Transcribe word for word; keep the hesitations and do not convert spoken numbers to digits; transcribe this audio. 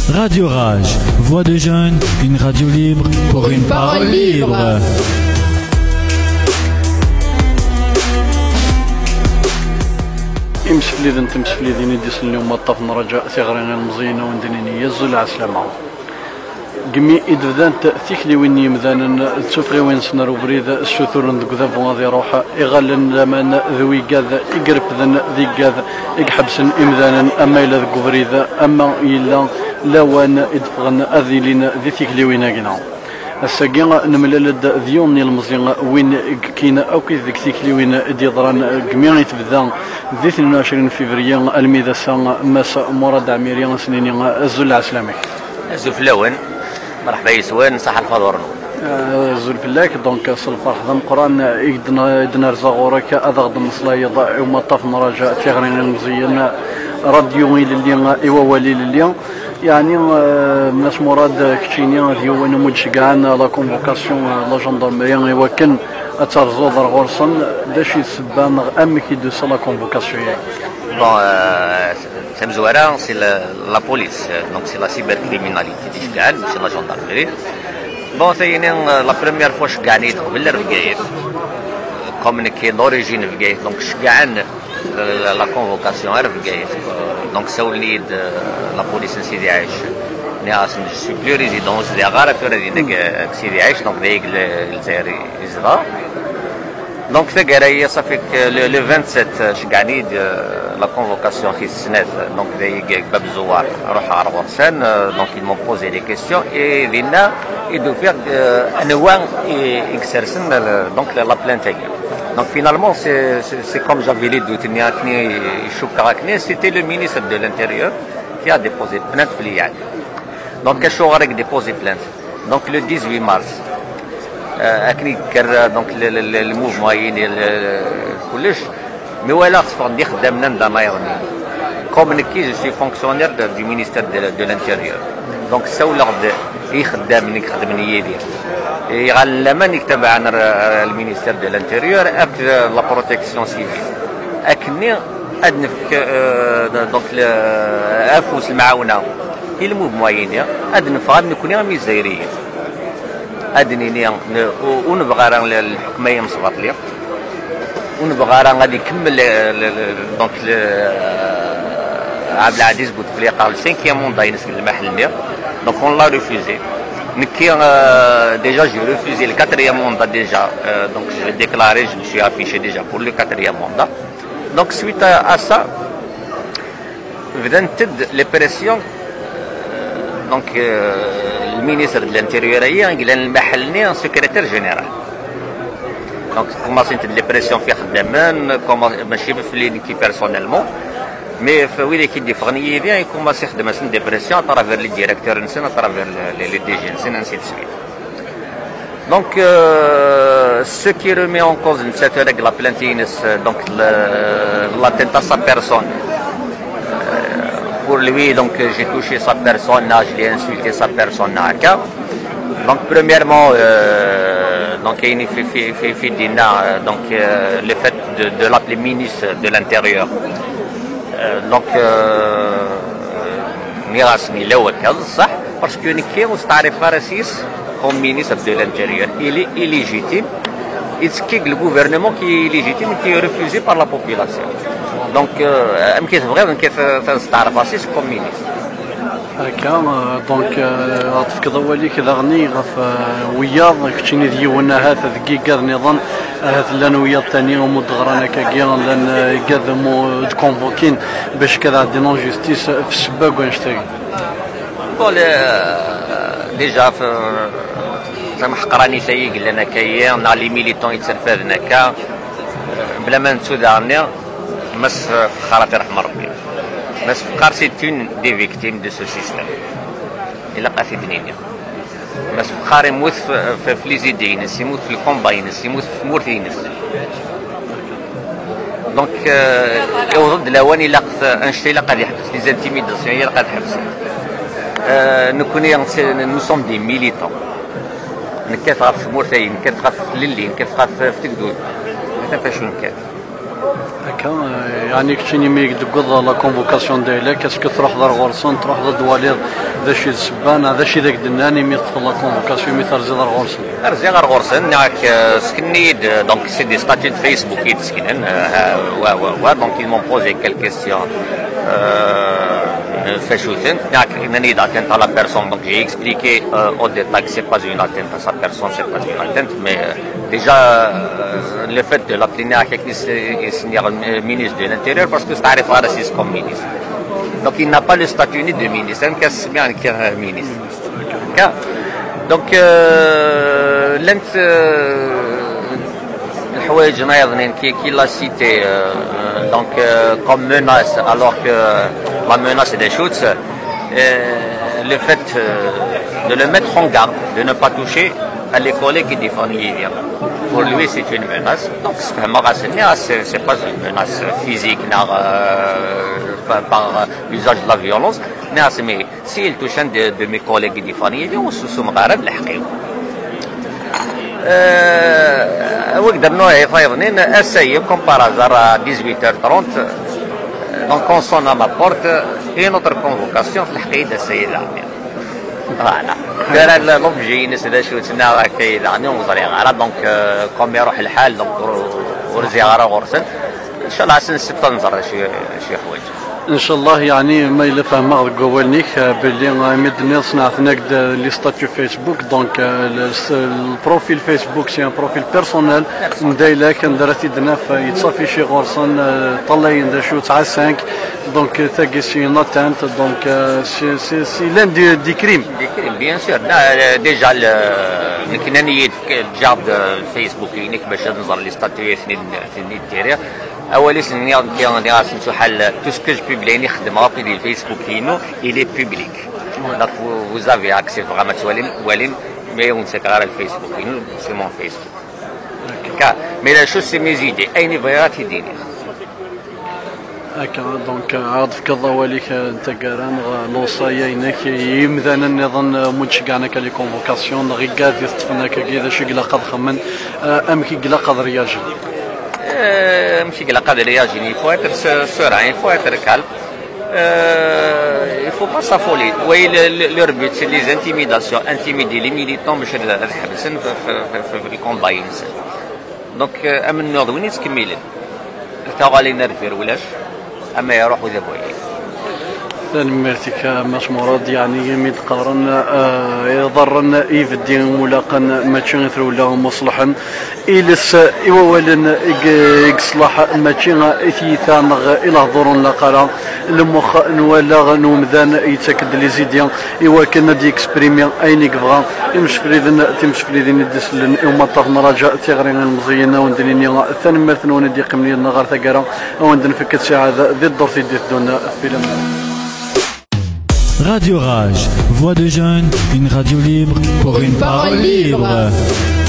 Radio Rage, voix de jeunes, une radio libre pour une parole libre. امسفليد انت مسفليدين يديس اليوم الطفن رجاء ثغرين المزينة وندنيني يزل عسلامة قمي إدفدان تأثيكلي وين يمذان تسوفغي وين سنرو بريد السوثور ندق ذا غادي روحا إغالن لمن ذوي قاذ إقرب ذن ذي قاذ إقحبسن إمذانا أما إلا ذقو بريد أما إلا لوان إدفغن أذيلين ذي ثيكلي وين أقنا الساقين نملالد ذيوني المزين وين كاين أو كي ذيك ثيكلي وين ديضران قمي يتبدا ذي اثنين وعشرين فيفريان الميدا سان ماس مراد عميريان سنيني الزل عسلامي الزل فلاون مرحبا يسوان صح الفضورن الزل فلاك دونك الفرح ذا القران يدنا رزاغورك اضغط مصلايض وما طاف رجاء تيغرين المزيان راديو اللي ايوا ولي اللي يعني ناس مراد كتشينيا ديو انا متشجعان لا كونفوكاسيون لا جندرمري ايوا كان اترزو در غورسن داش يسبان ام كي دو سا لا كونفوكاسيون بون سمزوارا سي لا بوليس دونك سي لا سيبركريميناليتي دي شكال ماشي لا جندرمري بون ثاني لا بريمير فوا شكعني قبل رفقايت كومونيكي دوريجين رفقايت دونك شكعان لا كونفوكاسيون رفقايت دونك سوليد لا بوليس نسيدي عايش ناس جو سوي بلو ريزيدونس دي غارة في ردينك سيدي عايش دونك دايق الجزائري إزرا دونك ثقرايا صافيك لو سبعة شكعني لا كونفوكاسيون في السنات دونك دايق باب الزوار روح على غرسان دونك ils m'ont posé des questions et دينا يدو فيغ انواع اكسرسن دونك لا بلانتاك Donc finalement, c'est, c'est, c'est comme j'avais dit, c'était le ministre de l'Intérieur qui a déposé plainte filiale. Donc, qu'est-ce qu'on a déposé plainte? Donc le dix-huit mars, euh, donc le, le, le, le mouvement, mais voilà, comme je suis fonctionnaire de, du ministère de, de l'Intérieur. Donc c'est l'ordre يخدمني يخدمني يدير يغلمن يكتب عن المينيستير دو الانتيريور اك لا بروتيكسيون سيفيل اكني ادنفك دونك افوس المعاونه في الموفمون ادنف غاد نكوني غير جزائريين ادنيني ونبغى راه الحكمه يمصبط لي ونبغى راه غادي يكمل دونك عبد العزيز بوتفليقه السانكيام موندا ينسك المحل donc on l'a refusé. Euh, déjà j'ai refusé le quatrième mandat déjà, euh, donc je l'ai déclaré, je me suis affiché déjà pour le quatrième mandat. Donc suite à, à ça, les pressions, euh, donc euh, le ministre de l'Intérieur il a المحلني un secrétaire général. Donc commencé les pressions في خدامين ماشي في l'équipe personnellement. Mais oui, l'équipe des fourniers vient et commence à faire des pressions à travers les directeurs, à travers les, les D G, ainsi de suite. Donc, euh, ce qui remet en cause cette règle, la plainte, donc l'attentat à sa personne. Euh, pour lui, donc j'ai touché sa personne, je l'ai insulté sa personne. Donc, premièrement, euh, donc il y a fait, fait, fait, fait donc euh, le fait de, de l'appeler ministre de l'Intérieur. دونك ميراثني الاول كذا صح باسكو نكي مستعرف راسيس كوم مينيستر دو لانتيريور الي إليجيتيم يتسكي الغوفرنمون كي ليجيتيم كي ريفوزي بار لا بوبولاسيون دونك ام كيف بغيت كيف تستعرف راسيس كوم مينيستر هكا دونك غتفك ضوالي كذا غني غف وياض كتشيني ديونا هذا دقيقه نظن هذا لان وياض ثاني ومدغرانا كاكيا لان قادمو كونفوكين باش كذا دي نون جوستيس في السباق ونشتاق بول ديجا في زعما حقراني سيق لنا كايا نا لي ميليتون يتسرفدنا كا بلا ما نتسودارني مس خاطر رحم ربي بس فقار سيتون دي فيكتيم دو سو سيستم إلا قاسي دنينيا بس فقار يموت في ليزيدينس يموت في الكومباينس يموت في مورثينس دونك يوضد لوان إلا انشتي إلا قاد يحبس لي زانتيميداسيون إلا قاد يحبس نكوني نو سوم دي ميليتون نكاثغا في مورثين نكاثغا في ليلين نكاثغا في تكدود مثلا فاش نكاث هكا يعني كتشيني ميك دقض لا كونفوكاسيون ديالك اسكو تروح دار غورسون تروح ضد دواليض ذا شي السبان هذا شي ذاك دناني مي تدخل لا كونفوكاسيون مي ترزي دار غورسون ترزي دار غورسون ياك سكنيد دونك سي دي ستاتيو دو فيسبوك يتسكنن و و و دونك ils m'ont posé quelques questions فاش وثنت ياك انني داتنت على بيرسون دونك جي اكسبليكي او ديتاي que c'est pas une atteinte à sa personne, c'est pas une atteinte, mais euh, déjà euh, le fait de l'appeler à le ministre de l'Intérieur, parce que c'est un raciste comme ministre. Donc il n'a pas le statut ni de ministre, c'est bien un ministre. Donc l'ent الحوايج نايضين qui l'a cité donc comme menace, alors que la menace des shoots, le fait de le mettre en garde, de ne pas toucher à les collègues qui défendent l'Iran. Pour lui, c'est une menace. Donc, ce n'est pas une menace physique euh, par, par l'usage de la violence, mais s'il touche un de, de mes collègues qui défendent l'Iran, on se soumettra à l'haqim. وقدرنا يفايضنين السيب comme par hasard à dix-huit heures trente. Donc on sonne à ma porte et notre convocation في الحقيقة السيد العمير. Voilà. كان l'objet نسدا شو تسنا كي يعني ونظري غارة donc comme يروح الحال donc ورزي غارة غرسن إن شاء الله عسن ستة نظر شي شي حوايج. ان شاء الله يعني ما الا فهمها قوالنيك باللي مدني صنعتنا لي ستاتيو فيسبوك دونك البروفيل فيسبوك سي ان بروفيل بيرسونيل ندايلا كان دراتي دنا يتصافي شي غورسون طلعين دا شو تاع خمسة دونك تاكي سي ناتانت دونك سي سي سي لان دي, دي كريم دي كريم بيان سور ديجا كنا نيد جاب الفيسبوك ينيك باش نظر لي ستاتيو في النيتيريا أولي سنيا كيان ديال سنتو حل tout ce que je publie نخدم رابي ديال الفيسبوك كينو il est public donc vous avez accès vraiment ولين ولين mais on sait على الفيسبوك كينو c'est mon Facebook mais la chose c'est mes idées أين بيات يديني هكا دونك عاد في كذا وليك انت كاران لوصايا هناك يمذانا نظن متشكعنا كلي كونفوكاسيون غي قاد يستفنا كذا شي قلا قد خمن ام كي قلا قد رياجي ماشي قلا قد رياجي il faut être serein il faut être calme il faut pas s'affoler oui leur but c'est les intimidations intimider les militants باش يحبسن في الكومبا ينسى دونك امن نوض وين يتكمل تا غالي نرفير ولاش اما يروح وذا بوي ميرتيك ماش مراد يعني يمد قارن يضرن ايف الدين ملاقا ماشي غير ولا مصلحا إلس إيوالن إصلاح ماشي إثيثان إلى هضور لقرا المخ نولا نومذان يتأكد لي زيديان إوا كنا دي إكسبريمي أين كبغا يمش فريدن تمش فريدن دسلن يوم طاف مراجع تيغرين المزينة وندنيني ثاني مرثن وندي قمني نغار ثقرا وندن فكت ساعة ذي الدور في دون فيلم Radio Rage, voix de jeunes, une radio libre pour une parole libre.